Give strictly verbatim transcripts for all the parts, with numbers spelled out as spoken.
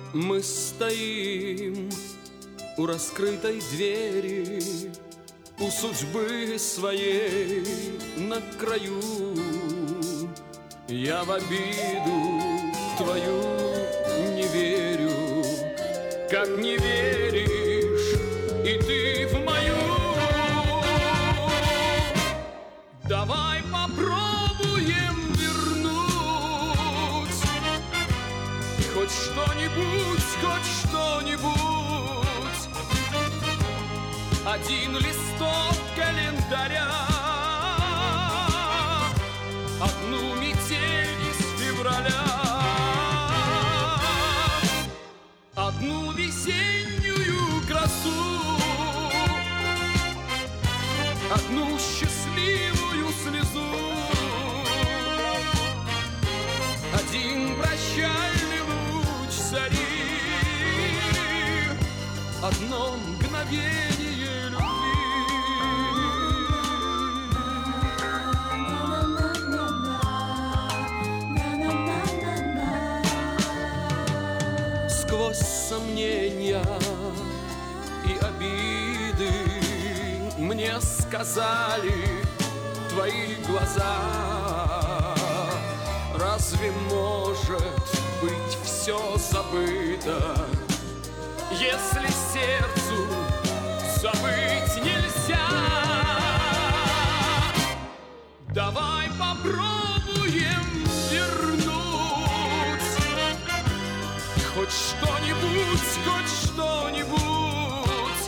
Мы стоим у раскрытой двери, у судьбы своей на краю. Я в обиду твою не верю, как не веришь и ты в мою. Давай попробуем вернуть хоть что-нибудь, хоть что-нибудь. Один листок календаря, одну метель из февраля, одну весеннюю красу, одну счастливую слезу, один прощальный луч зари, одно мгновение любви. Сквозь сомнения и обиды мне сказали твои глаза: разве может быть все забыто, если сердцу забыть нельзя? Давай попробуем вернуть хоть что-нибудь, хоть что-нибудь.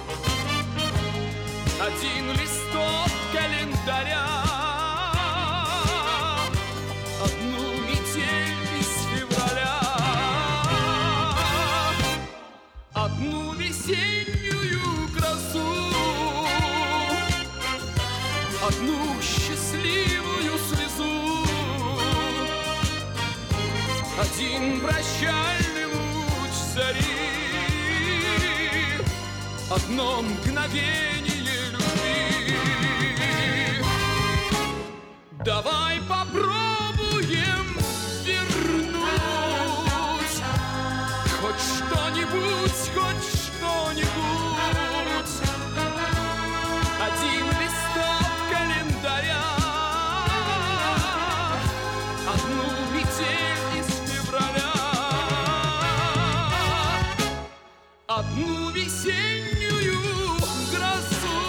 Один листок календаря, одну метель из февраля, одну весеннюю красу, одну счастливую слезу, один прощальный луч зари, одно мгновение любви. Давай попробуем вернуть хоть что-нибудь, хоть что-нибудь. Один листок календаря, одну метель из февраля, одну весеннюю грозу,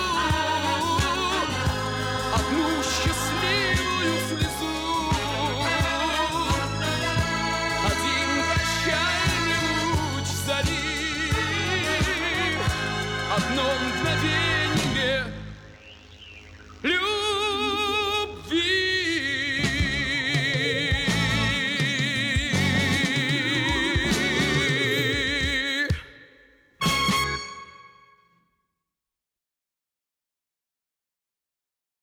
одну счастливую слезу, один прощальный луч зари, одно